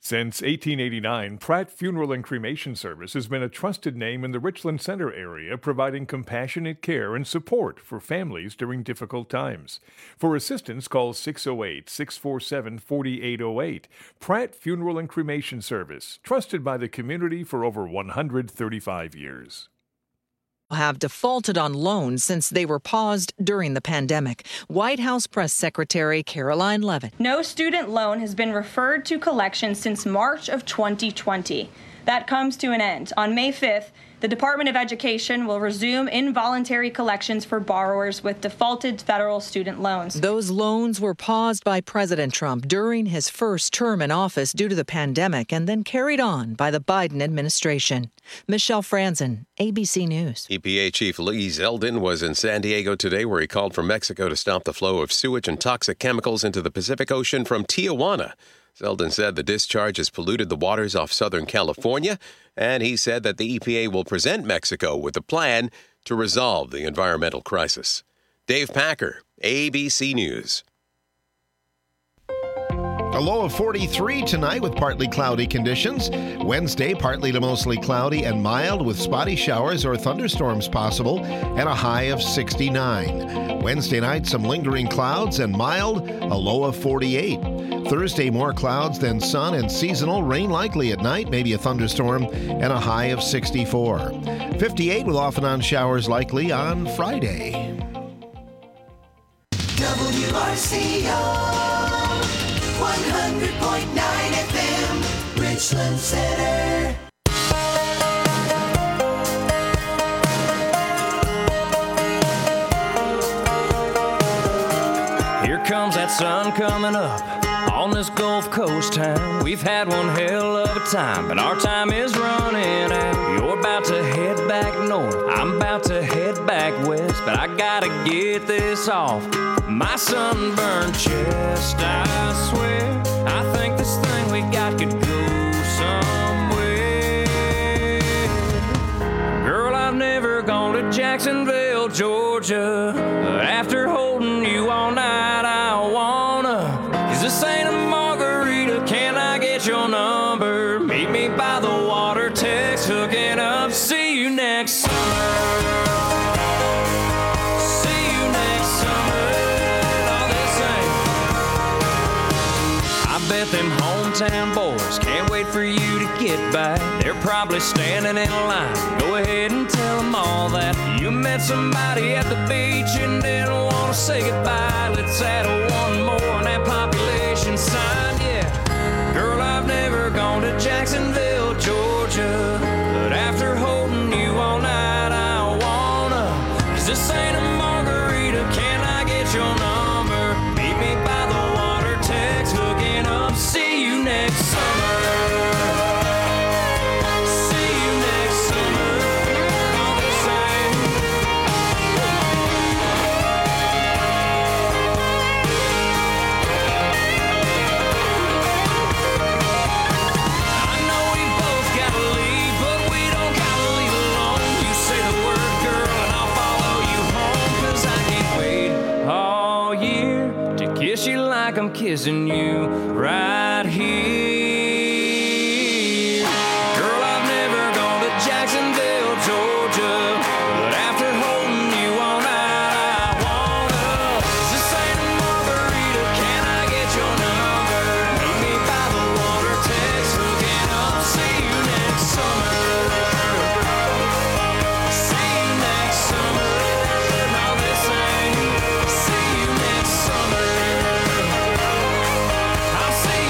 Since 1889, Pratt Funeral and Cremation Service has been a trusted name in the Richland Center area, providing compassionate care and support for families during difficult times. For assistance, call 608-647-4808. Pratt Funeral and Cremation Service, trusted by the community for over 135 years. Have defaulted on loans since they were paused during the pandemic. White House Press Secretary Caroline Leavitt. No student loan has been referred to collection since March of 2020. That comes to an end. On May 5th, the Department of Education will resume involuntary collections for borrowers with defaulted federal student loans. Those loans were paused by President Trump during his first term in office due to the pandemic and then carried on by the Biden administration. Michelle Franzen, ABC News. EPA Chief Lee Zeldin was in San Diego today, where he called for Mexico to stop the flow of sewage and toxic chemicals into the Pacific Ocean from Tijuana. Zeldin said the discharge has polluted the waters off Southern California, and he said that the EPA will present Mexico with a plan to resolve the environmental crisis. Dave Packer, ABC News. A low of 43 tonight with partly cloudy conditions. Wednesday, partly to mostly cloudy and mild with spotty showers or thunderstorms possible, and a high of 69. Wednesday night, some lingering clouds and mild, a low of 48. Thursday, more clouds than sun and seasonal rain likely at night, maybe a thunderstorm, and a high of 64. 58 with off and on showers likely on Friday. WRCO 100.9 FM, Richland Center. Here comes that sun coming up on this Gulf Coast town. We've had one hell of a time, but our time is running out. You're about to head back north, I'm about to head back west, but I gotta get this off my sunburned chest. I swear, I think this thing we got could go somewhere. Girl, I've never gone to Jacksonville, Georgia. After holding you all night, I wanna. 'Cause this ain't a margarita, can I get your number? Meet me by the water, text, hooking up. See you next summer. I bet them hometown boys can't wait for you to get back. They're probably standing in line. Go ahead and tell them all that you met somebody at the beach and didn't want to say goodbye. Let's add one more on that population sign, yeah. Girl, I've never gone to Jacksonville, Georgia, but after holding you all night, I wanna. 'Cause this ain't a margarita, can I get your number? Meet me by the water, text, hooking up. See you next summer. See you next summer. All the same. I know we both gotta leave, but we don't gotta leave alone. You say the word, girl, and I'll follow you home. 'Cause I can't wait all year to kiss you like I'm kissing you right here. Girl, I've never gone to Jacksonville, Georgia, but after holding you all night, I wanna. This ain't a margarita, can I get your number? Meet me by the water, text, hooking up. See you next summer. See you next summer. Now this ain't. See you next summer. I'll see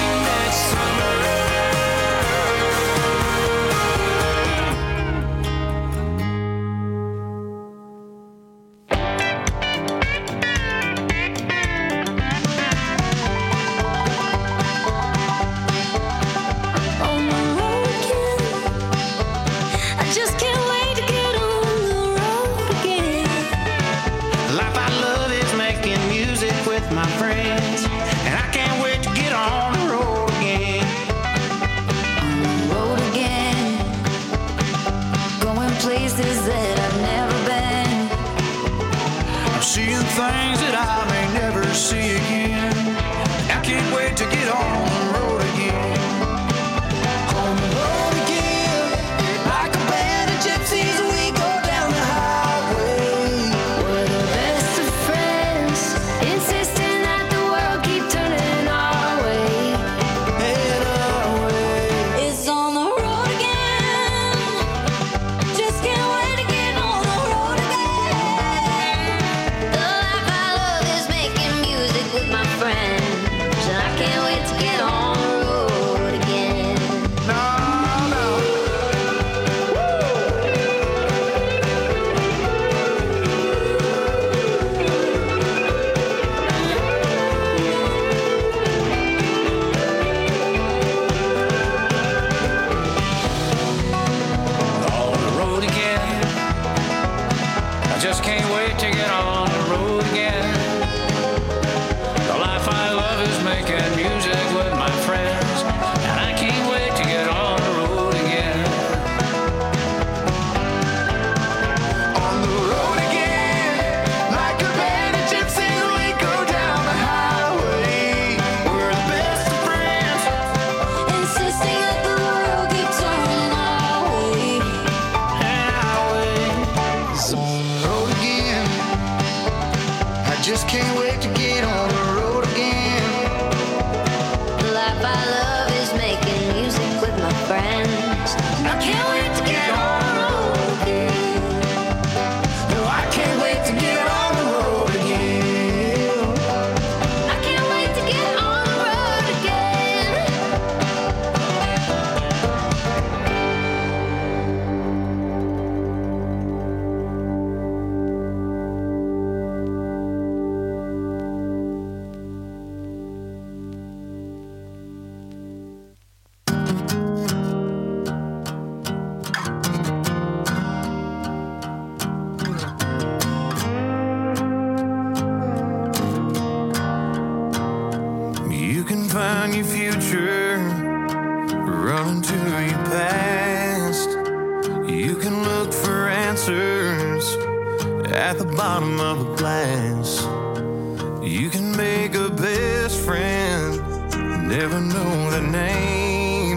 running to your past. You can look for answers at the bottom of a glass. You can make a best friend, never know their name.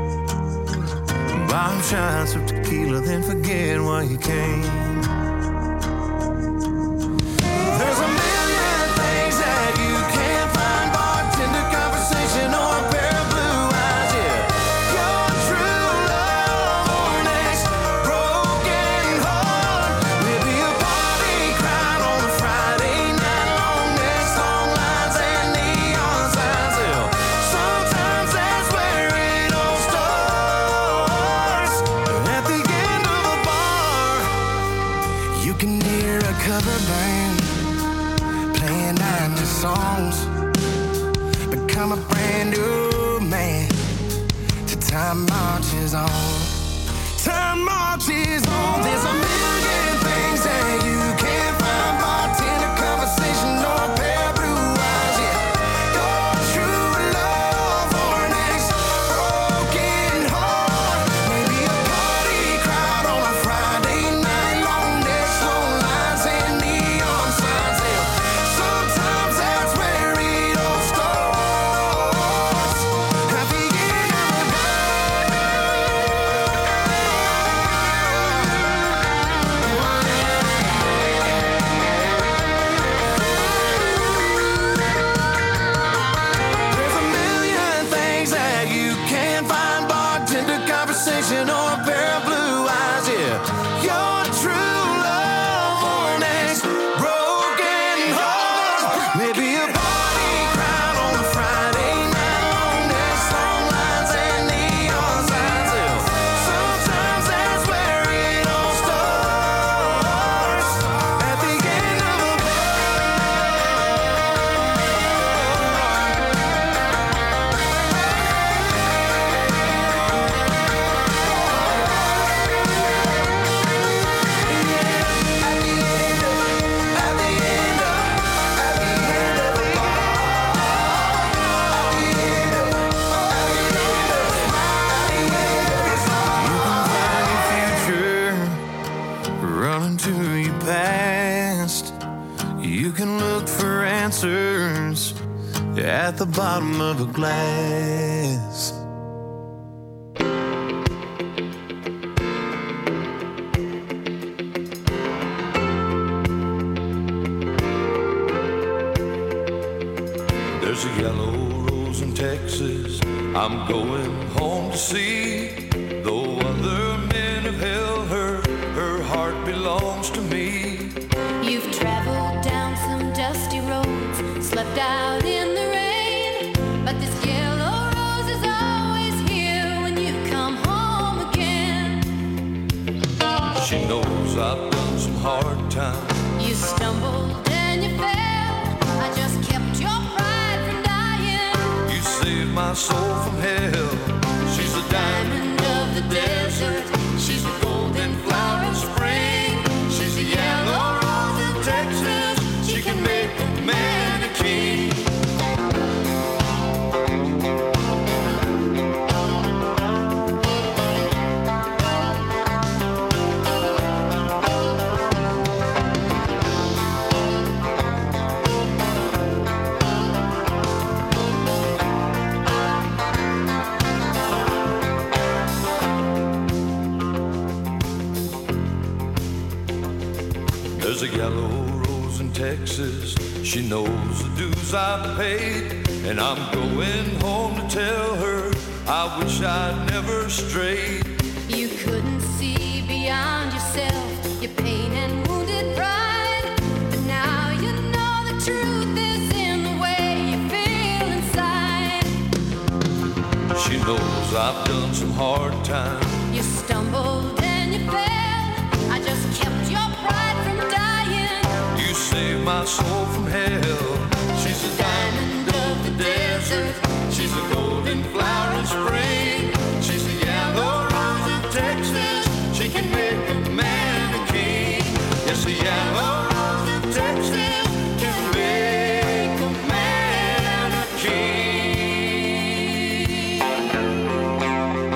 Buy shots of tequila, then forget why you came. There's a million things that you can't find, bartender conversation or a pair of blue eyes, yeah. Your true love or next broken heart. Maybe a party crying on a Friday night, long necks, long lines and neon signs, yeah. Sometimes that's where it all starts. At the end of a bar, you can hear a cover band playing 90 songs. Become a brand new man till time marches on. Time marches on. There's a million things that you can't find, bartender conversation or a pair of blue eyes, yeah. Your true love or next broken heart. Maybe a party crowd on a Friday night, long necks, long lines and neon signs, yeah. Sometimes that's where it all starts. At the end of the There's a million things that you can't find, bartender conversation or a pair of blue eyes, yeah. Your true love or next broken heart. Maybe a party crowd on a Friday night, long necks, long lines and neon signs, yeah. Sometimes that's where it all starts. At the end of a running to your past. You can look for answers at the bottom of a glass. There's a yellow rose in Texas I'm going home to see. Though other men have held her, her heart belongs to me. You've traveled down some dusty roads, slept out in the rain, but this yellow rose is always here when you come home again. She knows I've done some hard times. You stumbled and you fell, I just kept your pride from dying. You saved my soul from hell. She's a diamond of the desert. She's a golden flower in spring. She's a yellow rose of Texas. She can make a man a king. There's a yellow rose in Texas. She knows the dues I paid, and I'm going home to tell her I wish I'd never strayed. You couldn't see beyond yourself, your pain and wounded pride, but now you know the truth is in the way you feel inside. She knows I've done some hard times. You stumbled and you fell, I just kept your pride from dying. You saved my soul from hell. She's a diamond of the desert. She's a golden flower in spring. She's a yellow rose of Texas. She can make a man a king. Yes, a yellow rose of Texas can make a man a king.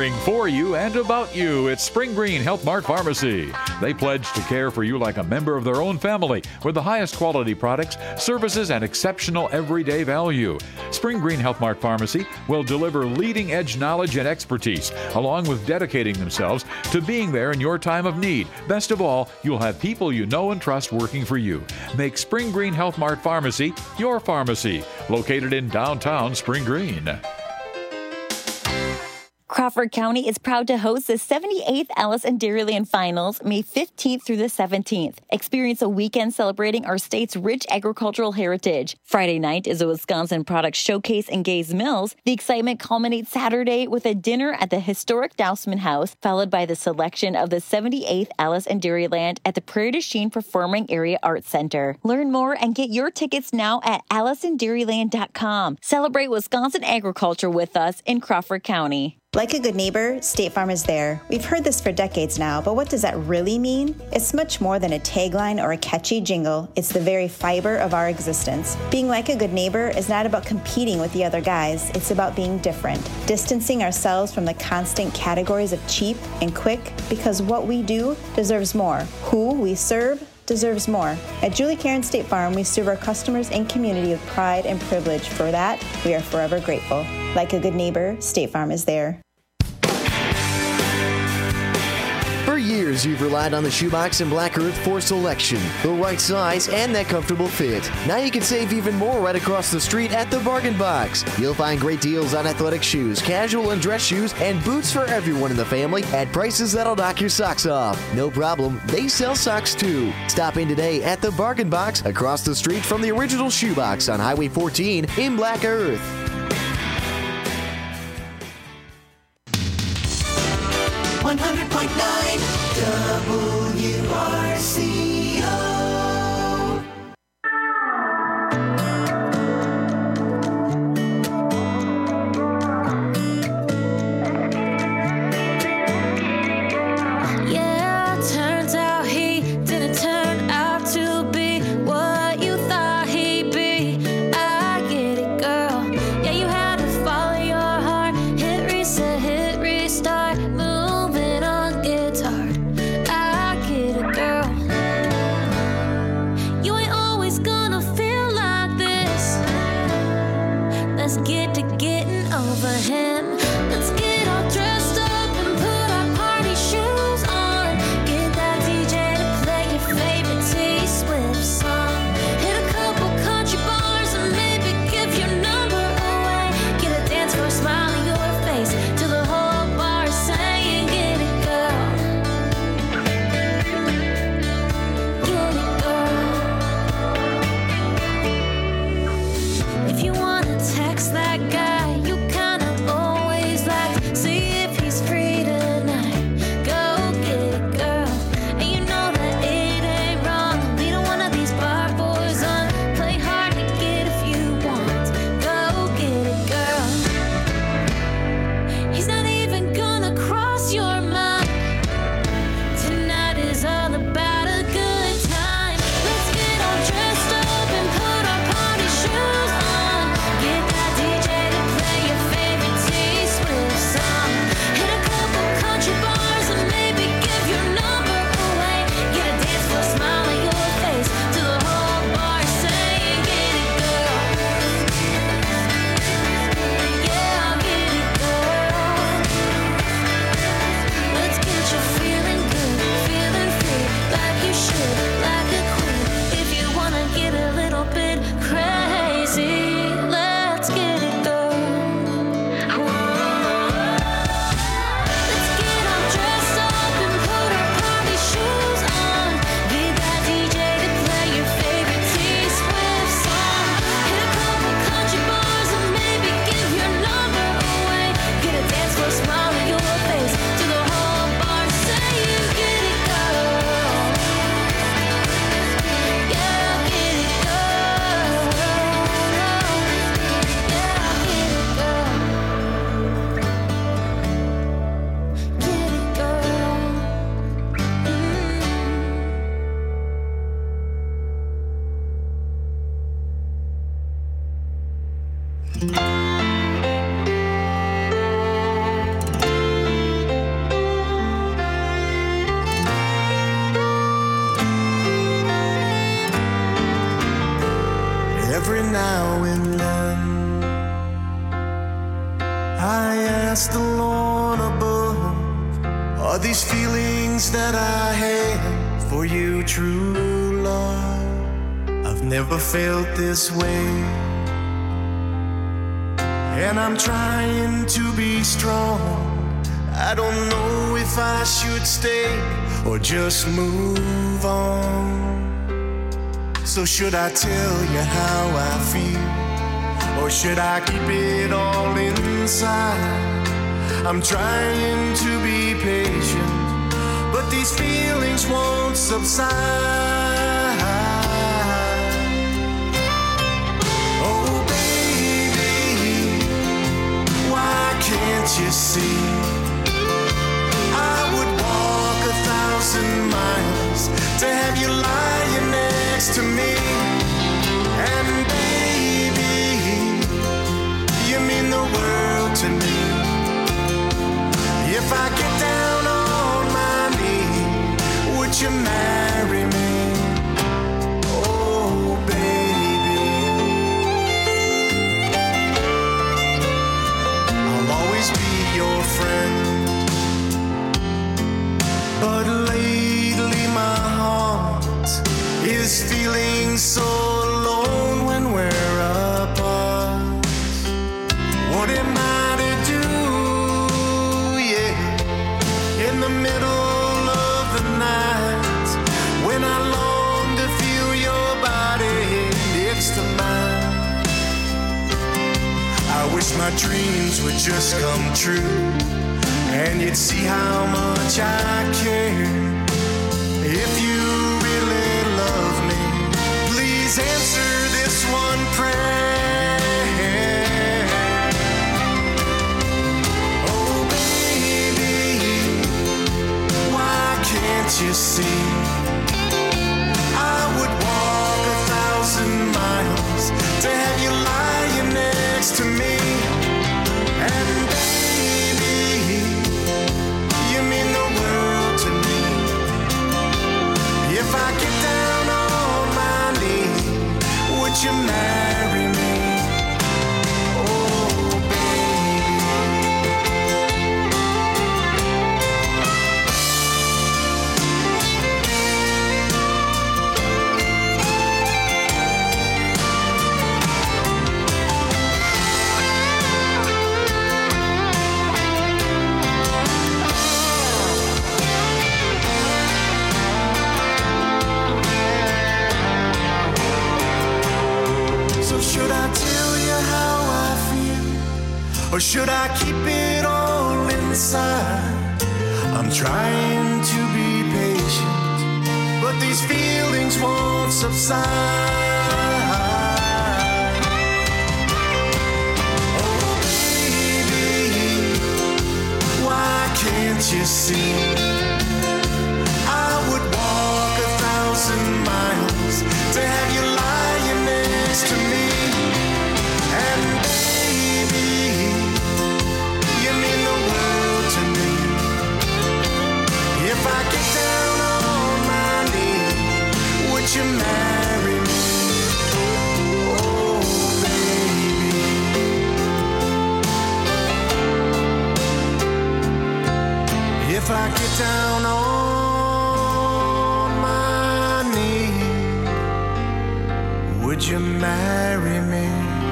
caring for you and about you. It's Spring Green Health Mart Pharmacy. They pledge to care for you like a member of their own family with the highest quality products, services, and exceptional everyday value. Spring Green Health Mart Pharmacy will deliver leading-edge knowledge and expertise, along with dedicating themselves to being there in your time of need. Best of all, you'll have people you know and trust working for you. Make Spring Green Health Mart Pharmacy your pharmacy, located in downtown Spring Green. Crawford County is proud to host the 78th Alice in Dairyland Finals, May 15th through the 17th. Experience a weekend celebrating our state's rich agricultural heritage. Friday night is a Wisconsin Product Showcase in Gays Mills. The excitement culminates Saturday with a dinner at the historic Dousman House, followed by the selection of the 78th Alice in Dairyland at the Prairie du Chien Performing Area Arts Center. Learn more and get your tickets now at AliceInDairyland.com. Celebrate Wisconsin agriculture with us in Crawford County. Like a good neighbor, State Farm is there. We've heard this for decades now, but what does that really mean? It's much more than a tagline or a catchy jingle. It's the very fiber of our existence. Being like a good neighbor is not about competing with the other guys. It's about being different, distancing ourselves from the constant categories of cheap and quick, because what we do deserves more. Who we serve deserves more. At Julie Karen State Farm, we serve our customers and community with pride and privilege. For that, we are forever grateful. Like a good neighbor, State Farm is there. For years, you've relied on the Shoebox and Black Earth for selection, the right size, and that comfortable fit. Now you can save even more right across the street at the Bargain Box. You'll find great deals on athletic shoes, casual and dress shoes, and boots for everyone in the family at prices that'll knock your socks off. No problem, they sell socks too. Stop in today at the Bargain Box across the street from the original Shoebox on Highway 14 in Black Earth. 100.9 WRCO. Yeah, turns out he didn't turn out to be what you thought he'd be. I get it, girl. Yeah, you had to follow your heart. Hit reset, hit restart. Moving on gets hard. I get it, girl. You ain't always gonna feel like this. Let's get to getting over him. Let's get all dressed up and put our party shoes on. Get that DJ to play your favorite T-Swift song. Hit a couple country bars and maybe give your number away. Get a dance for a smile on your face till the whole bar is saying, get it, girl. Get it, girl. If you wanna text that guy, you kinda always like, see if he's free tonight. Go get it, girl. And you know that it ain't wrong. Lead on one of these bar boys on. Play hard to get if you want. Go get it, girl. He's not even gonna cross your mind. Tonight is all about a good time. Let's get all dressed up and put our party shoes on. Get that DJ to play your favorite T-Swift song. Hit a couple country bars and maybe give your number away. Get a dance for a smile on your face till the whole bar is saying, get it, girl. Yeah, get it, girl. Let's get you feeling good, feeling free, like you should, like a queen. If you wanna get a little bit crazy, let's get it, girl. Let's get all dressed up and put our party shoes on. Get that DJ to play your favorite T-Swift song. Hit a couple country bars and maybe give your number away. Get a dance for a smile on your face till the whole bar saying, get it, girl. Yeah, get it, girl. Yeah, get it, girl. Get it, girl. every now and then. I ask the Lord above, are these feelings that I have for you true love? I've never felt this way, and I'm trying to be strong. I don't know if I should stay or just move on. So should I tell you how I feel, or should I keep it all inside? I'm trying to be patient, but these feelings won't subside. Oh baby, why can't you see? I would walk 1,000 miles to have you lying next to me. And baby, you mean the world to me. If I get down on my knee, would you marry me? Oh baby, I'll always be your friend. But lately my heart is feeling so alone when we're apart. What am I to do, yeah, in the middle of the night, when I long to feel your body next to mine? I wish my dreams would just come true, and you'd see how much I care. If you really love me, please answer this one prayer. Oh baby, why can't you see? I would walk 1,000 miles to have you lying next to me. And you mean the world to me. If I get down on my knee, would you marry me? Oh baby. Should I tell you how I feel, or should I keep it all inside? I'm trying to be patient, but these feelings won't subside. Oh baby, why can't you see? I would walk 1,000 miles to have you lying next to me. And baby, you mean the world to me. If I get down on my knee, would you marry me? Oh baby. If I get down on my knee, would you marry me?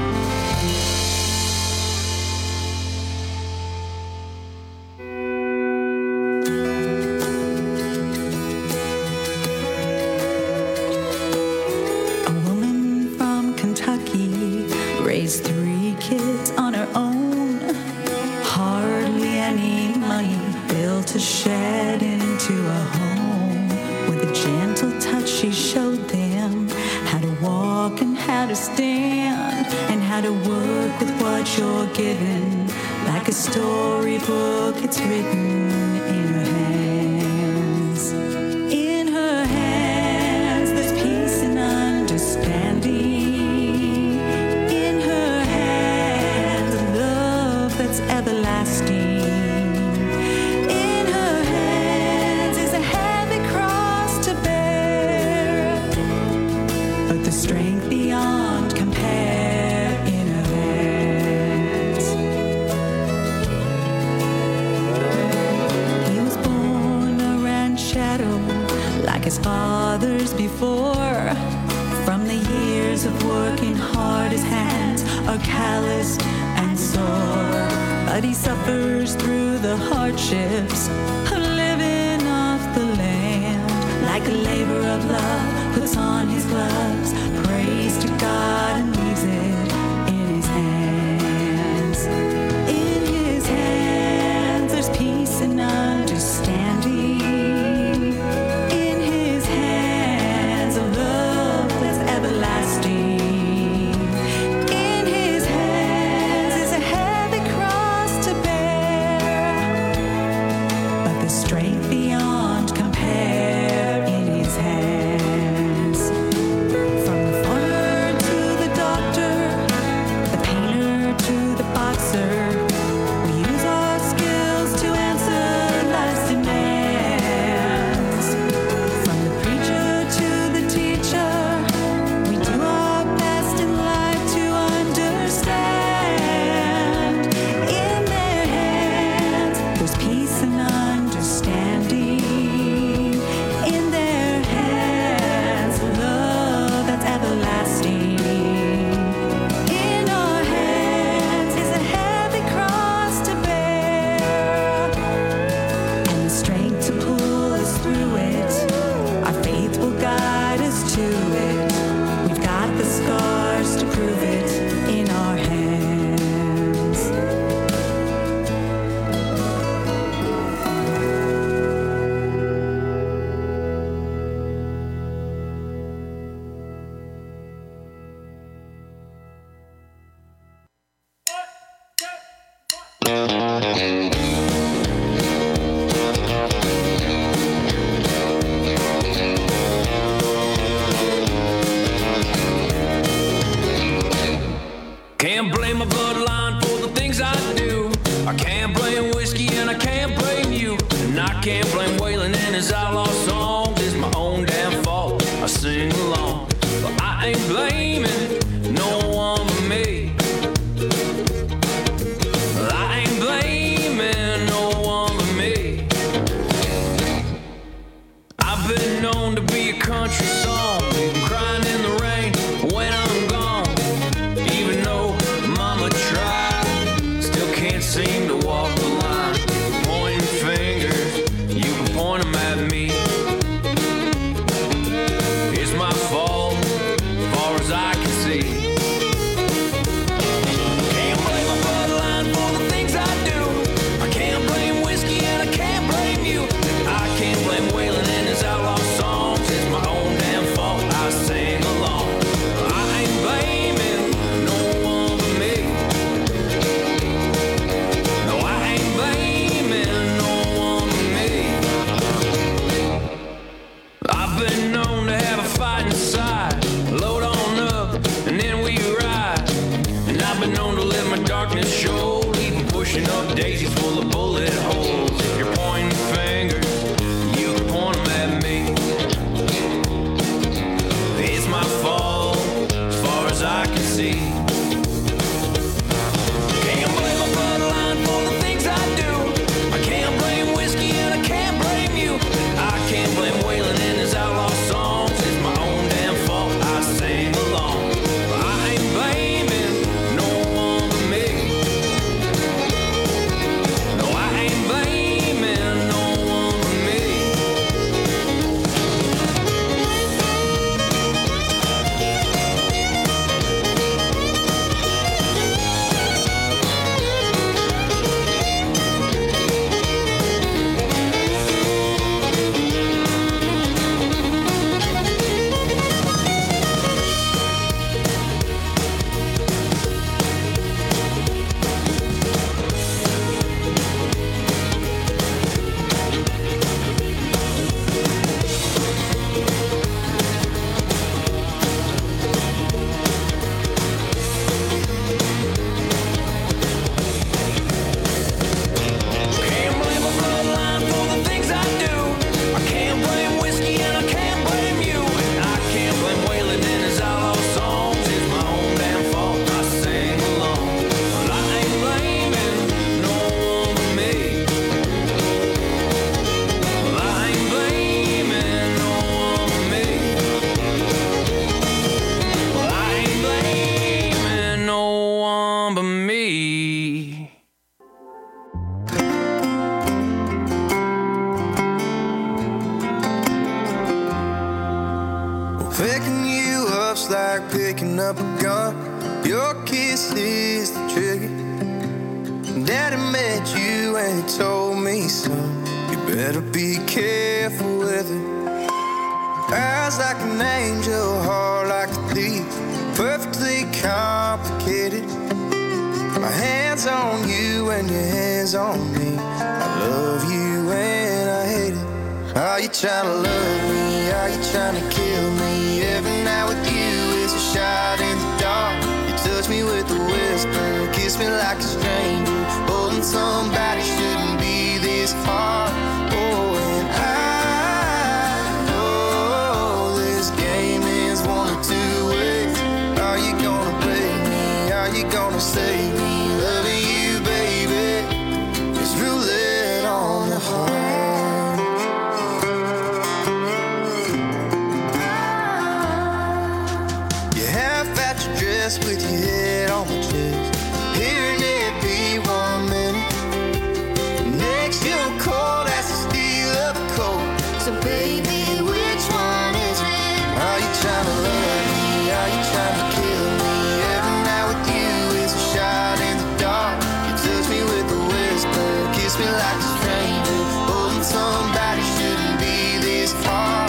A woman from Kentucky raised 3 kids on her own. Hardly any money, built a shed into a home. With a gentle touch she showed them how to walk and how to stand, and how to work with what you're given. Like a storybook, it's written in her hands. In her hands, there's peace and understanding. In her hands, a love that's everlasting. In her hands is a heavy cross to bear, but the strength beyond compare. others before. From the years of working hard, his hands are calloused and sore. But he suffers through the hardships of living off the land. Like a labor of love, puts on his gloves, prays to God and leaves it in his hands. In his hands, there's peace and understanding. In his hands, a love that's everlasting. In his hands is a heavy cross to bear, but the strength beyond compare in his hands. From the farmer to the doctor, the painter to the boxer, we use our skills to answer life's demands. From the preacher to the teacher, we do our best in life to understand. In their hands, there's peace and understanding. In their hands, love that's everlasting. In our hands is a heavy cross to bear, and the strength to pull us through it. Our faith will guide us to it. We've got the scars to prove it in our hands. Can't blame my bloodline for the things I do. I can't blame whiskey and I can't blame you. And I can't blame Waylon and his outlaw songs. It's my own damn fault. I sing along. But I ain't blaming no one but me. I ain't blaming no one but me. I've been known to be a country song, crying in the rain when I'm gone. Even though mama tried, still can't seem to walk the line. Pointing fingers, you can point them at me. It's my fault, as far as I can see. Can't blame my bloodline for the things I do. I can't blame whiskey and I can't blame you. I can't blame Waylon and his outlaw songs. It's my own damn fault. I sing along. I ain't blaming no one but me. No, I ain't blaming no one but me. I've been known to have a fight inside. Load on up and then we ride. And I've been known to let my darkness show, even pushing up daisies full of bullet holes. If you're pointing fingers, you can point them at me. It's my fault, as far as I can see. Can't blame my bloodline for the things I do. I can't blame whiskey and I can't blame you. I can't blame Waylon and his outlaw songs. It's my own damn Picking you up's like picking up a gun. Your kiss is the trigger. Daddy met you and he told me, son, you better be careful with it. Eyes like an angel, heart like a thief, perfectly complicated. My hands on you and your hands on me. I love you and I hate it. Are you trying to love me? Are you trying to kill me? Every night with you is a shot in the dark. You touch me with a whisper, kiss me like a stranger. Holding somebody shouldn't be this hard. Oh, and I know this game is one of two ways. Are you gonna break me? Are you gonna save me? Loving you, baby, is roulette on the heart. With your head on my chest, hearing it be 1 minute. Next you're cold as the steel of a coat. So baby, which one is it? Are you trying to love me? Are you trying to kill me? Every night with you is a shot in the dark. You touch me with a whisper, kiss me like a stranger. Holding somebody shouldn't be this hard.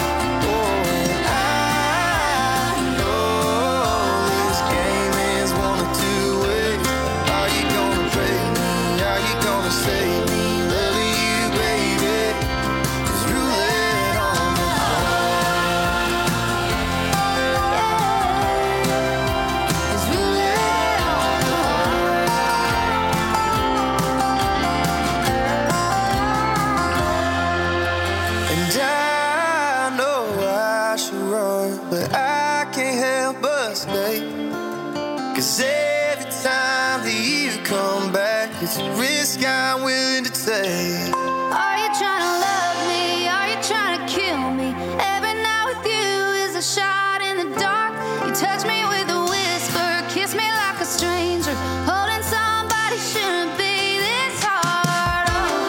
It's a risk I'm willing to take. Are you trying to love me? Are you trying to kill me? Every night with you is a shot in the dark. You touch me with a whisper, kiss me like a stranger. Holding somebody shouldn't be this hard. Oh.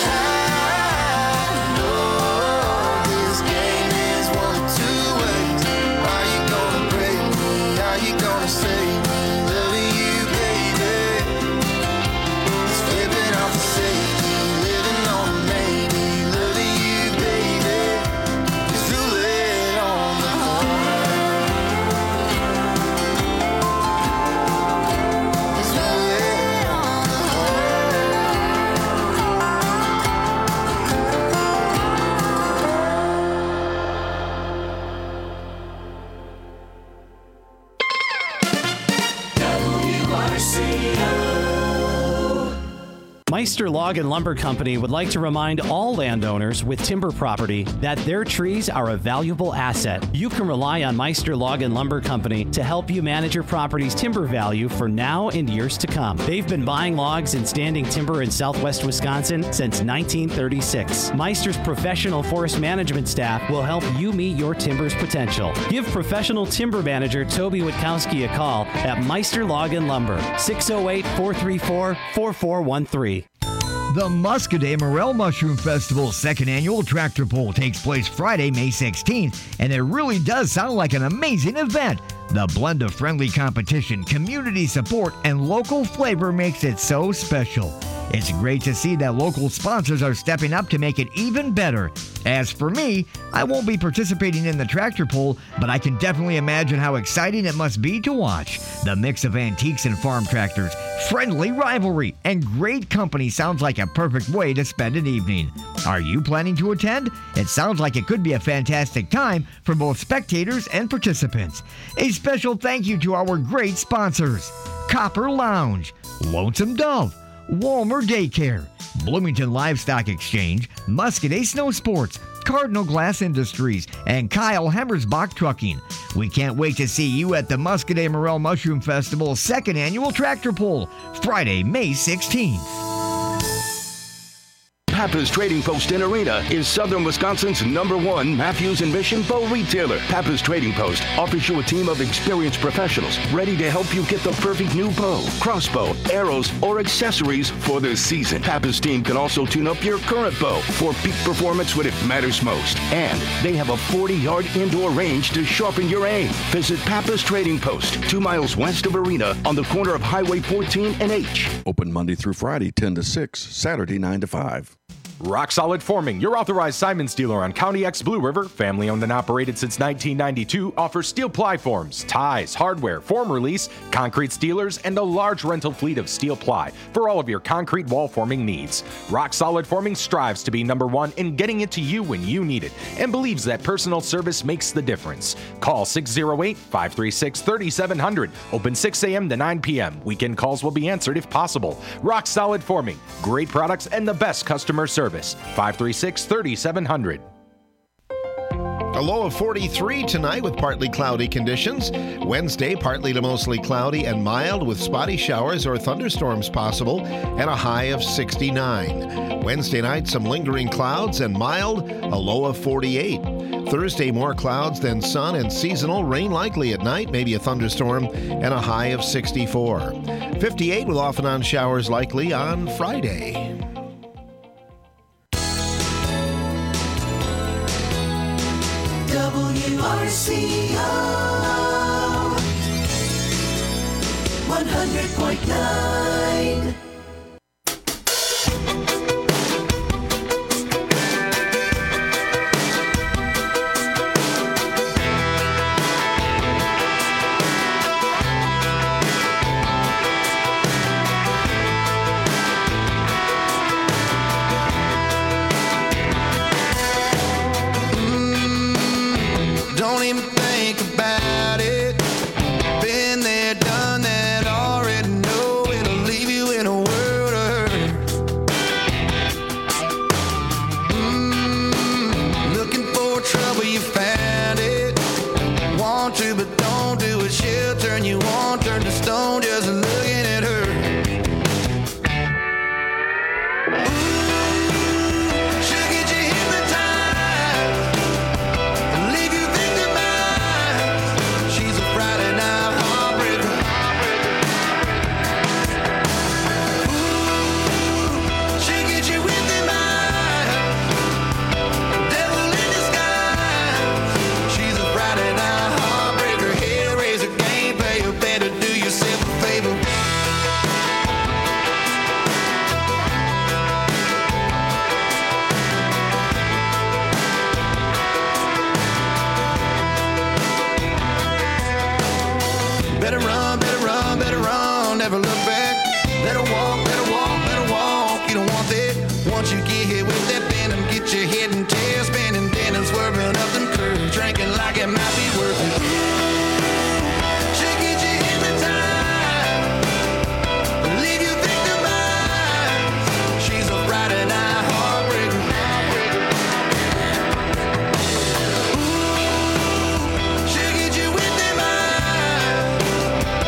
I know this game is one of two ways. Are you gonna break me? Are you gonna save me? Loving you, baby. Meister Log and Lumber Company would like to remind all landowners with timber property that their trees are a valuable asset. You can rely on Meister Log and Lumber Company to help you manage your property's timber value for now and years to come. They've been buying logs and standing timber in southwest Wisconsin since 1936. Meister's professional forest management staff will help you meet your timber's potential. Give professional timber manager Toby Witkowski a call at Meister Log and Lumber, 608-434-4413. The Muscadet Morel Mushroom Festival's second annual tractor pull takes place Friday, May 16th, and it really does sound like an amazing event. The blend of friendly competition, community support, and local flavor makes it so special. It's great to see that local sponsors are stepping up to make it even better. As for me, I won't be participating in the tractor pull, but I can definitely imagine how exciting it must be to watch. The mix of antiques and farm tractors, friendly rivalry, and great company sounds like a perfect way to spend an evening. Are you planning to attend? It sounds like it could be a fantastic time for both spectators and participants. A special thank you to our great sponsors: Copper Lounge, Lonesome Dove, Walmer Daycare, Bloomington Livestock Exchange, Muscadet Snow Sports, Cardinal Glass Industries, and Kyle Hemmersbach Trucking. We can't wait to see you at the Muscadet Morel Mushroom Festival's second annual tractor pull, Friday, May 16th. Pappas Trading Post in Arena is Southern Wisconsin's #1 Matthews and Mission bow retailer. Pappas Trading Post offers you a team of experienced professionals ready to help you get the perfect new bow, crossbow, arrows, or accessories for the season. Pappas team can also tune up your current bow for peak performance when it matters most. And they have a 40-yard indoor range to sharpen your aim. Visit Pappas Trading Post, 2 miles west of Arena on the corner of Highway 14 and H. Open Monday through Friday, 10 to 6, Saturday, 9 to 5. Rock Solid Forming, your authorized Simons dealer on County X Blue River, family owned and operated since 1992, offers steel ply forms, ties, hardware, form release, concrete steelers, and a large rental fleet of steel ply for all of your concrete wall forming needs. Rock Solid Forming strives to be #1 in getting it to you when you need it and believes that personal service makes the difference. Call 608-536-3700. Open 6 a.m. to 9 p.m. Weekend calls will be answered if possible. Rock Solid Forming, great products and the best customer service. 536-3700. A low of 43 tonight with partly cloudy conditions. Wednesday, partly to mostly cloudy and mild with spotty showers or thunderstorms possible, and a high of 69. Wednesday night, some lingering clouds and mild, a low of 48. Thursday, more clouds than sun and seasonal, rain likely at night, maybe a thunderstorm, and a high of 64. 58 with off and on showers likely on Friday. WRCO 100.9. Don't even think about it. Been there, done that, already know it'll leave you in a world of hurt. Looking for trouble, you found it. Want to, but don't do it. She'll turn you on, turn to stone, just looking at her. She'll get you hypnotized and leave you victimized. She's a Friday night heartbreaker. She'll get you with them eyes. Devil in disguise. She's a Friday night heartbreaker. Hellraiser, game player. Better do yourself a favor. Better run, never look back. Better walk, you don't want that. Once you get hit with that venom, get your head and tail spinning, then and swerving up them curves, drinking like it might be worth it. She'll get you hypnotized, leave you victimized. She's a Friday night heartbreaker. She'll get you with them eyes.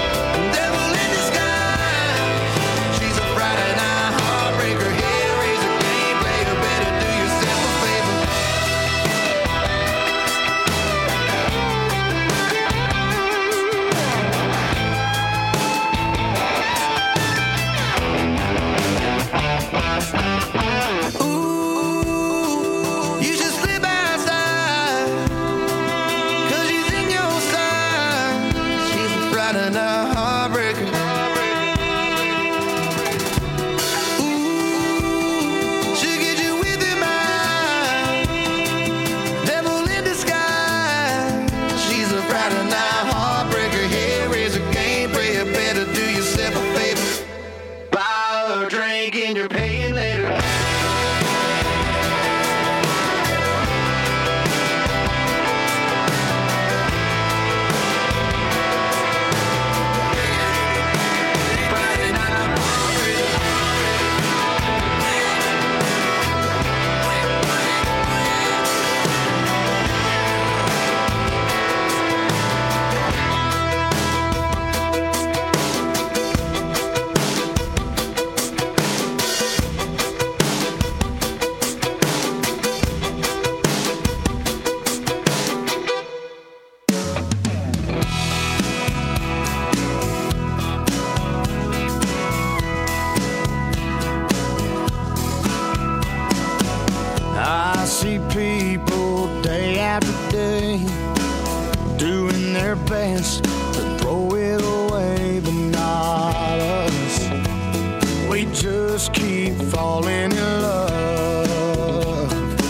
doing their best to throw it away, but not us. We just keep falling in love.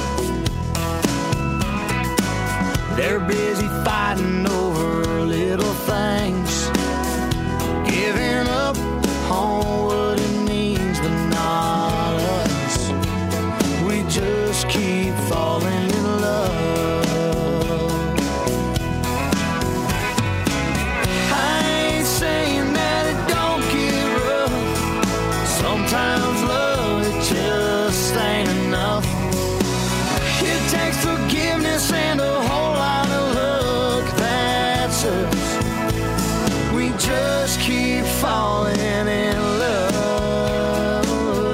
They're busy fighting over little things, giving up on what it means, but not us. We just keep falling in love. I ain't saying that it don't get rough. Sometimes love, it just ain't enough. It takes forgiveness and a whole lot of luck. That's us. We just keep falling in love.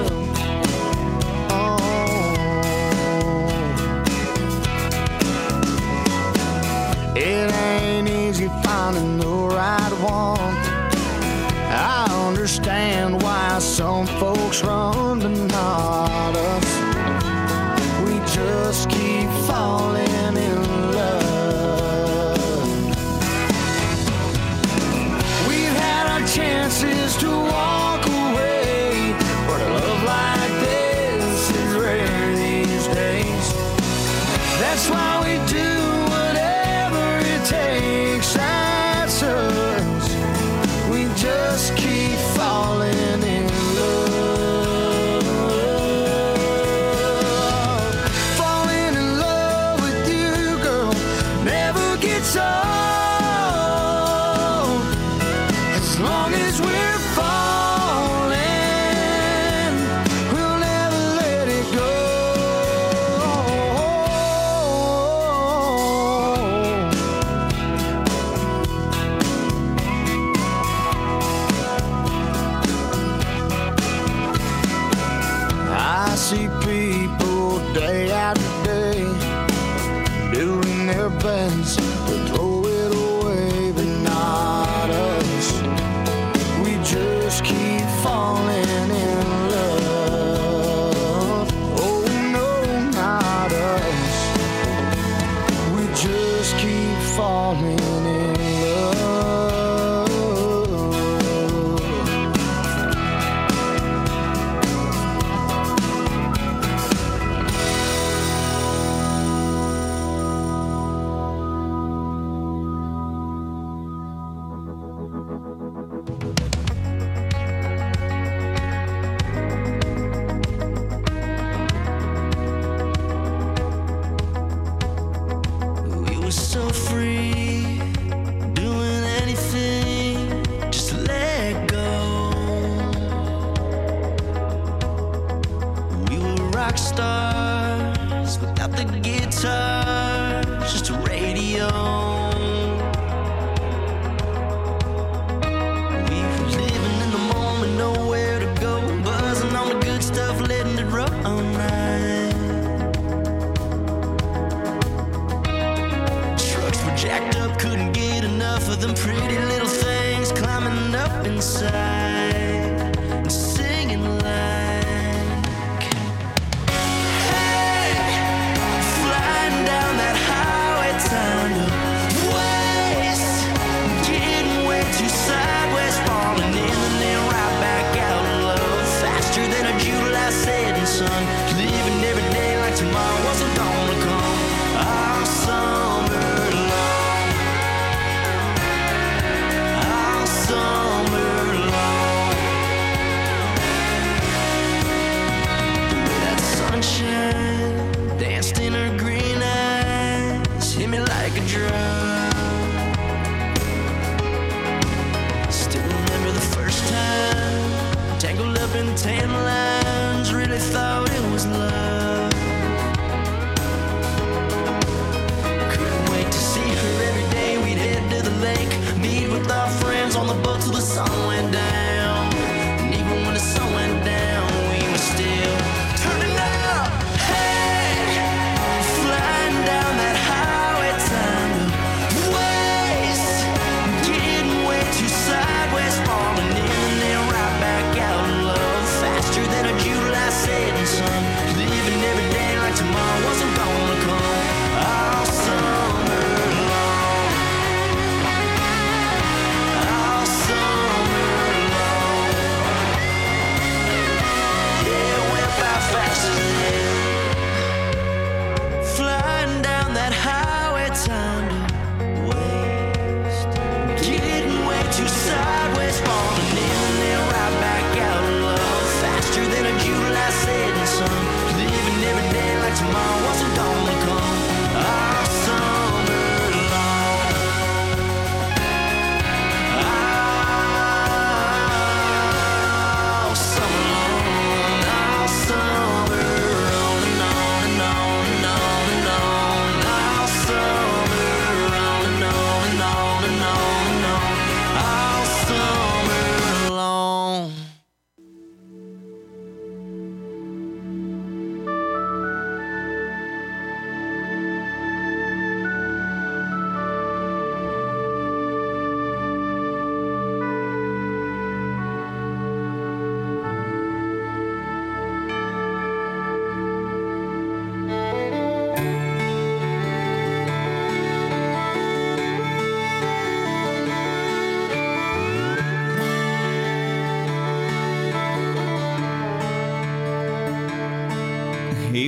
Oh. It ain't easy finding the right one. I understand why some folks run, but not us. We just keep falling in love. We've had our chances to walk away, but a love like this is rare these days. That's why we do whatever it takes. That's us. We just keep falling in love. Falling in love with you, girl, never gets old. As long as we're falling, we'll never let it go. I see people day after day doing their best to throw it away, but not us. We just keep falling in love. Oh no, not us. We just keep falling in love. We were so free, doing anything just to let go. We were rock stars without the guitar, just a radio. We were living in the moment, nowhere to go, buzzing on the good stuff, letting it roll all night. Trucks were jacked up, couldn't get enough of them pretty little things climbing up inside and singing like, hey, flying down that highway, time to waste, getting way too sideways, falling in and then right back out of love, faster than a July setting sun, living every day like tomorrow wasn't gonna come. All summer long, all summer long. The way that sunshine danced in her green eyes hit me like a drum. Still remember the first time, tangled up in tan lines, really thought it was love. Couldn't wait to see her every day. We'd head to the lake, meet with our friends on the boat till the sun went down. And even when the sun went down, we were still turning up. Hey, flying down that highway, time to waste, getting way too sideways, falling in and then right back out of love, faster than a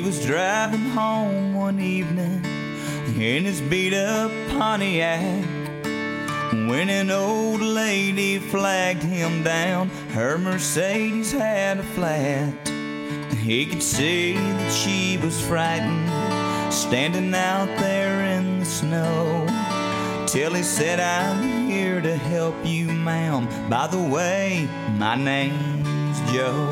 was driving home one evening in his beat-up Pontiac when an old lady flagged him down. Her Mercedes had a flat. He could see that she was frightened, standing out there in the snow, till he said, "I'm here to help you, ma'am. By the way, my name's Joe."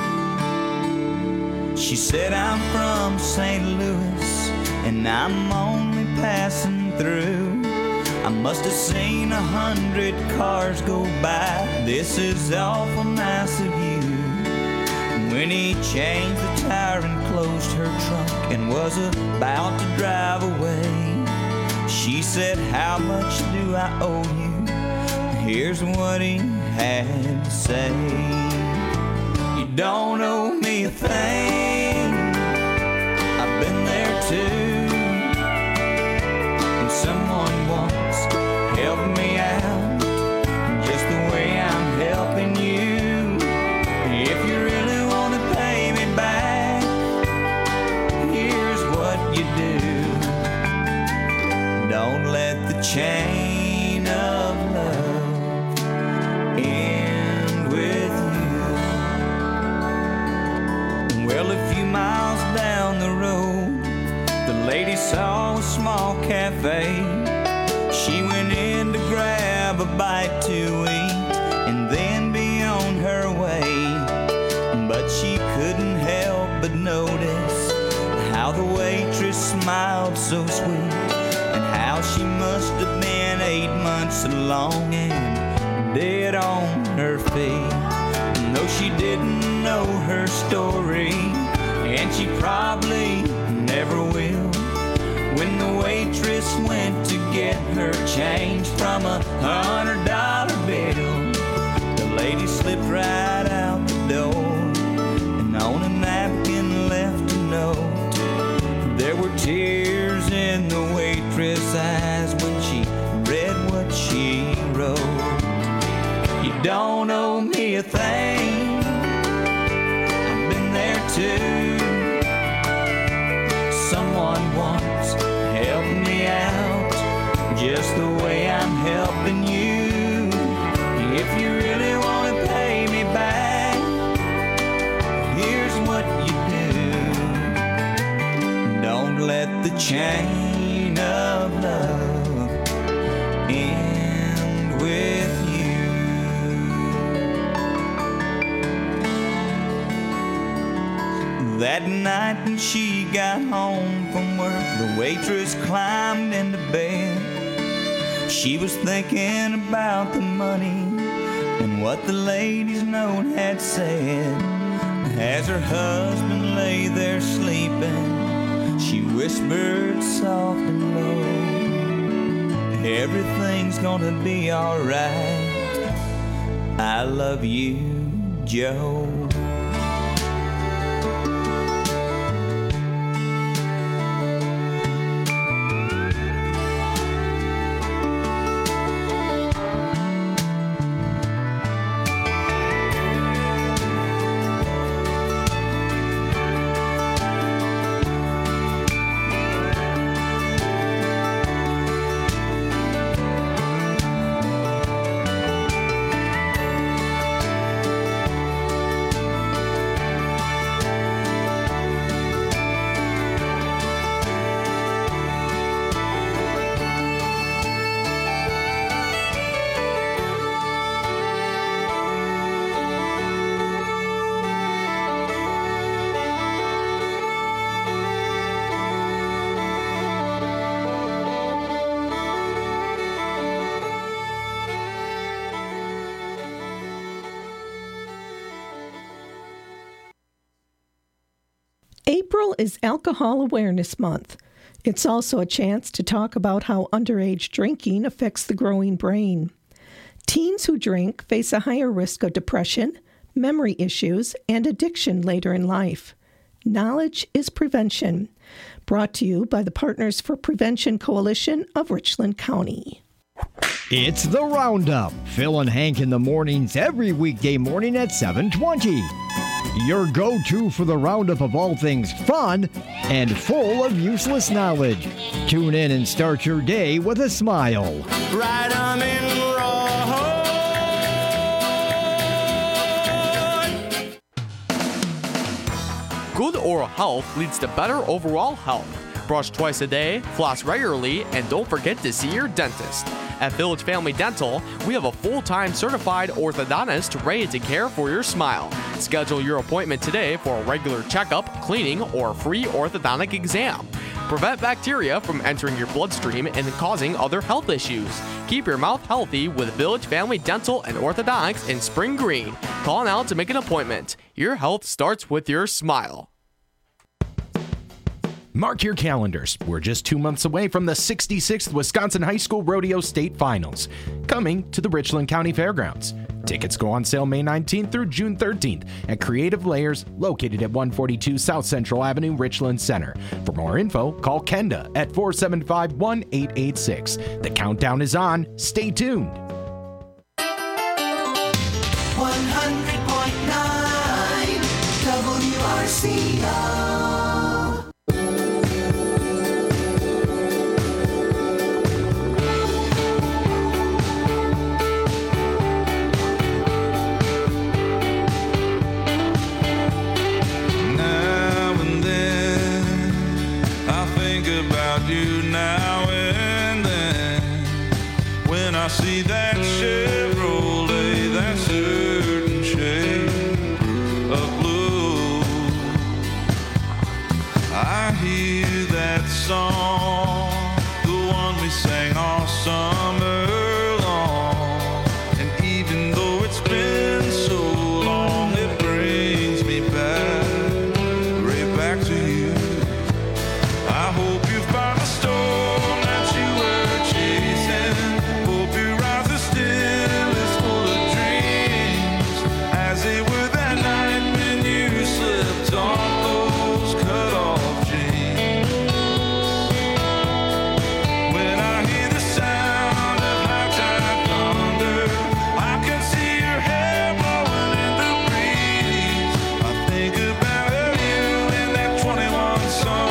She said, "I'm from St. Louis, and I'm only passing through. I must have seen 100 cars go by. This is awful nice of you." When he changed the tire and closed her trunk and was about to drive away, she said, "How much do I owe you?" Here's what he had to say. "You don't owe me a thing. I've been there too. When someone once helped me out, just the way I'm helping you. If you really want to pay me back, here's what you do. Don't let the chain of love end with you." Well, a few miles down the road, the lady saw a small cafe. She went in to grab a bite to eat and then be on her way. But she couldn't help but notice how the waitress smiled so sweet, and how she must have been 8 months along and dead on her feet. And though she didn't know her story, and she probably never will, when the waitress went to get her change from $100 bill, the lady slipped right out the door and on a napkin left a note. There were tears in the waitress' eyes when she read what she wrote. "You don't owe me a thing. I've been there too. Someone once helped me out, just the way I'm helping you. If you really want to pay me back, here's what you do. Don't let the chain of love end with you." That night when she got home from work, the waitress climbed into bed. She was thinking about the money and what the lady's note had said. As her husband lay there sleeping, she whispered soft and low, "Everything's gonna be alright. I love you, Joe." April is Alcohol Awareness Month. It's also a chance to talk about how underage drinking affects the growing brain. Teens who drink face a higher risk of depression, memory issues, and addiction later in life. Knowledge is prevention. Brought to you by the Partners for Prevention Coalition of Richland County. It's the Roundup. Phil and Hank in the mornings every weekday morning at 7:20. your go-to for the roundup of all things fun and full of useless knowledge. Tune in and start your day with a smile. Right on in Good oral health leads to better overall health. Brush twice a day, floss regularly, and don't forget to see your dentist. At Village Family Dental, we have a full-time certified orthodontist ready to care for your smile. Schedule your appointment today for a regular checkup, cleaning, or free orthodontic exam. Prevent bacteria from entering your bloodstream and causing other health issues. Keep your mouth healthy with Village Family Dental and Orthodontics in Spring Green. Call now to make an appointment. Your health starts with your smile. Mark your calendars. We're just 2 months away from the 66th Wisconsin High School Rodeo State Finals, coming to the Richland County Fairgrounds. Tickets go on sale May 19th through June 13th at Creative Layers, located at 142 South Central Avenue, Richland Center. For more info, call Kenda at 475-1886. The countdown is on. Stay tuned. 100.9 WRCO. You now and then when I see that Chevrolet, that certain shade of blue, I hear that song, the one we sang all summer long, and even though it's been so long, it brings me back, right back to you. I hope you found the storm that you were chasing. Hope your eyes are still as full of dreams as they were that night when you slipped off those cut-off jeans. When I hear the sound of high-tide thunder, I can see your hair blowing in the breeze. I think about you in that 21 summer.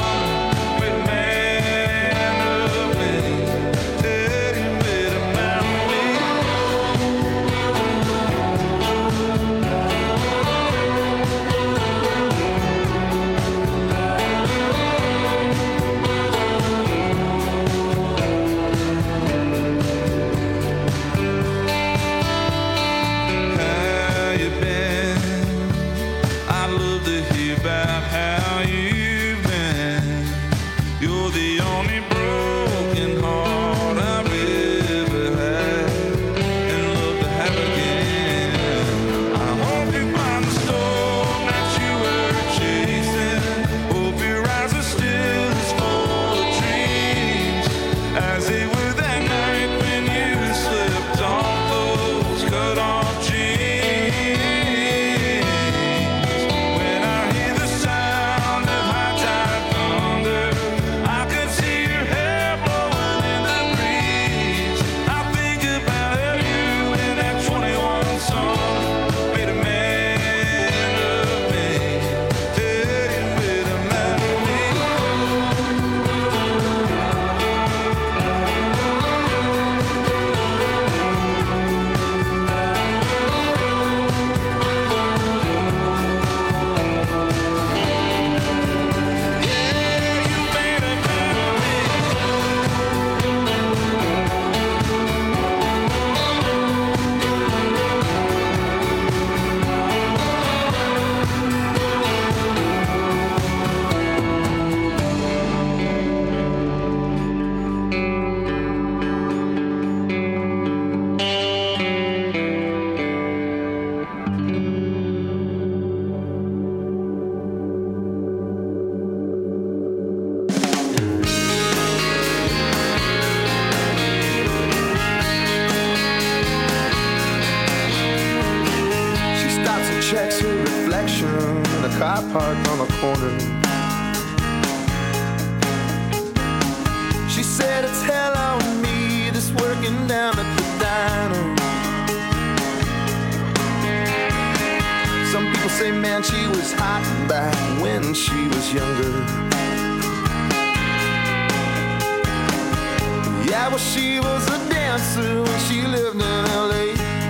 Checks her reflection in a car parked on the corner. She said it's hell on me, this working down at the diner. Some people say, man, she was hot back when she was younger. Yeah, well, she was a dancer when she lived in L.A.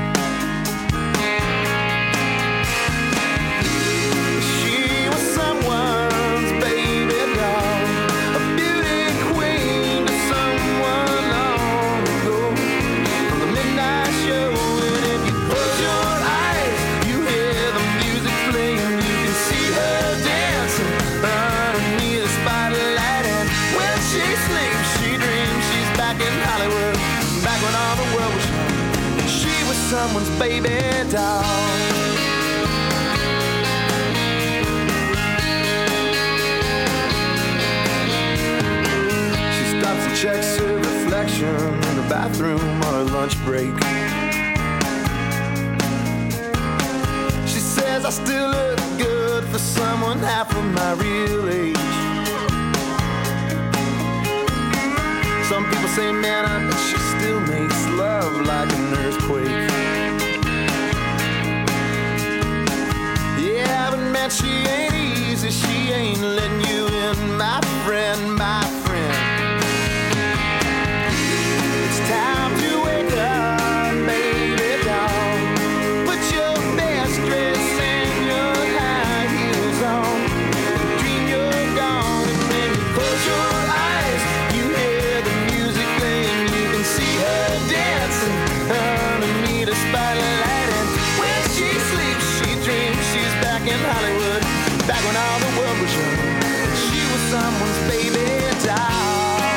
She was someone's baby doll, a beauty queen to someone long ago. On the midnight show, and if you close your eyes, you hear the music playing. You can see her dancing underneath the spotlight, and when she sleeps, she dreams she's back in Hollywood, back when all the world was young. She was someone's baby doll. She stops and checks her reflection in the bathroom on her lunch break. She says, I still look good for someone half of my real age. Some people say, man, I bet she still makes love like an earthquake. Yeah, but man, she ain't easy. She ain't letting you in, my friend, my friend. It's time to wake up, baby doll. Put your best dress and your high heels on. Dream you're gone, and when you close your eyes, you hear the music playing. You can see her dancing underneath a spotlight, and when she sleeps, she dreams she's back in Hollywood, back when all the world was young. She was someone's baby doll.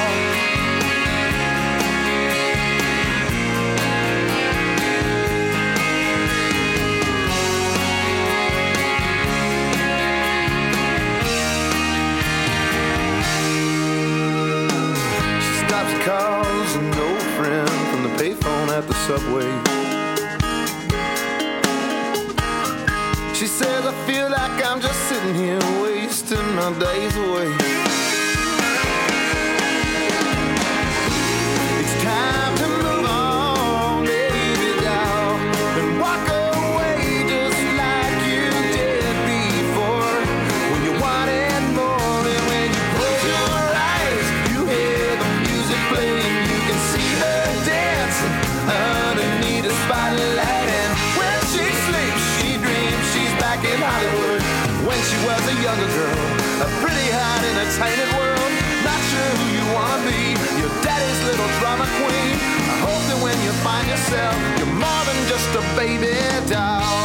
She stops and calls an old friend from the payphone at the subway. She says, I feel like I'm just sitting here wasting my days away. It's time to move on, baby doll, and walk away just like you did before. When you wanted more, and when you close your eyes, you hear the music playing. You can see her dancing underneath the spotlight, and when she sleeps, she dreams she's back in Hollywood, when she was a younger girl, a pretty hot entertainment world. Not sure who you wanna be, your daddy's little drama queen. I hope that when you find yourself, you're more than just a baby doll.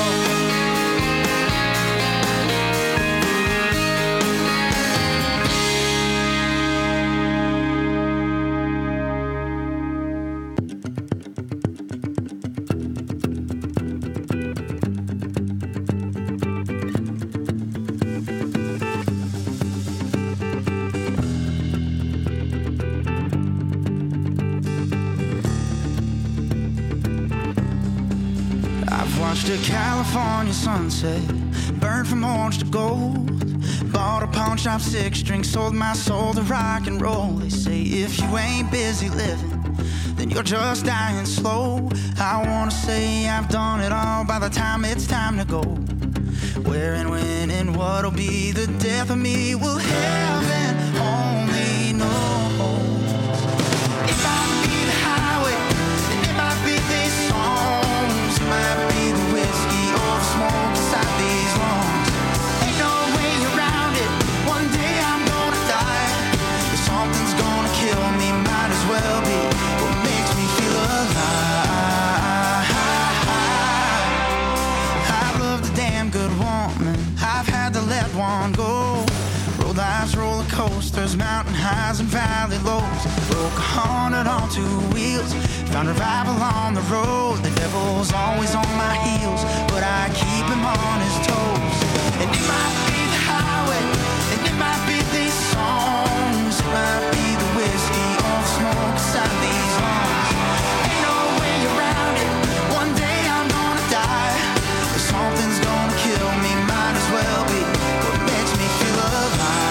Watched a California sunset, burned from orange to gold. Bought a pawn shop 6-string, sold my soul to rock and roll. They say if you ain't busy living, then you're just dying slow. I wanna say I've done it all by the time it's time to go. Where and when and what'll be the death of me will heaven only know. It might be the highway, and it might be these songs, it might be the whiskey or the smoke inside these lungs. Ain't no way around it, one day I'm gonna die. If something's gonna kill me, might as well be what makes me feel alive. I've loved a damn good woman, I've had to let one go. Rode life's roller coasters, mountain highs and valley lows. Broke 100 on 2 wheels, found revival on the road. The devil's always on my heels, but I keep him on his toes. And it might be the highway, and it might be these songs, it might be the whiskey or the smoke inside these lungs. Ain't no way around it, one day I'm gonna die. If something's gonna kill me, might as well be what makes me feel alive.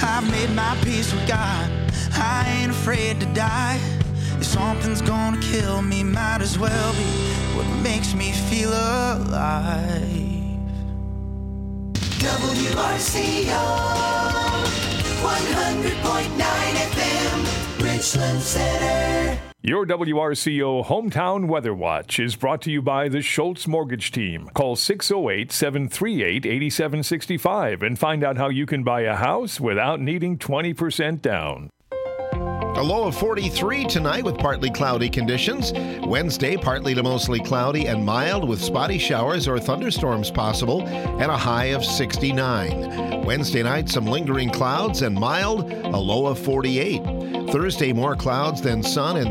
I've made my peace with God. I ain't afraid to die. If something's gonna kill me, might as well be what makes me feel alive. WRCO 100.9 FM, Richland Center. Your WRCO Hometown Weather Watch is brought to you by the Schultz Mortgage Team. Call 608-738-8765 and find out how you can buy a house without needing 20% down. A low of 43 tonight with partly cloudy conditions. Wednesday, partly to mostly cloudy and mild with spotty showers or thunderstorms possible, and a high of 69. Wednesday night, some lingering clouds and mild, a low of 48. Thursday, more clouds than sun and